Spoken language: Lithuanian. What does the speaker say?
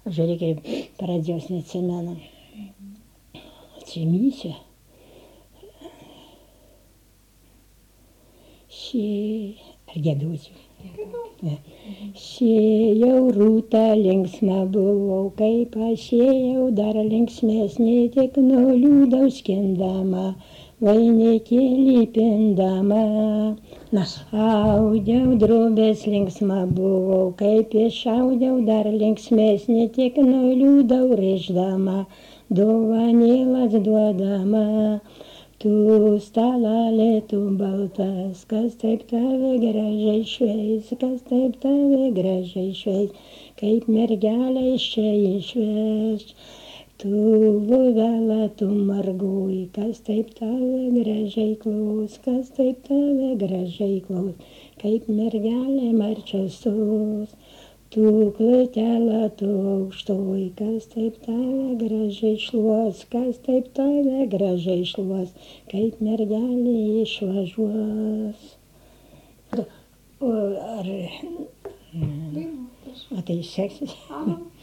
Žiūrėk, pradžios neatsimenu. Atsimysiu. Ar giedosiu? Šėjau rūta linksma buvau, kaip aš ėjau dar linksmesnė, tik nuo liūdaus skindama, vainikėlį pindama. Audiau drobės linksma buvau, kaip išaudiau dar linksmesnė, tik nuo liūdau rėždama, dovanėlas duodama. Tu stalalė, tu baltas, kas taip tave gražiai šveis, kas taip tave gražiai šveis, kaip mergelė iš čia išveš. Tu vuvela, tu marguj, kas taip tave gražiai klaus, kas taip tave gražiai klaus, kaip mergelė marčiastos. Tu klutela, tu aukštoj, kas taip tave gražiai šluos, kas taip tave gražiai šluos, kaip mergelė išvažiuos. O tai seksis?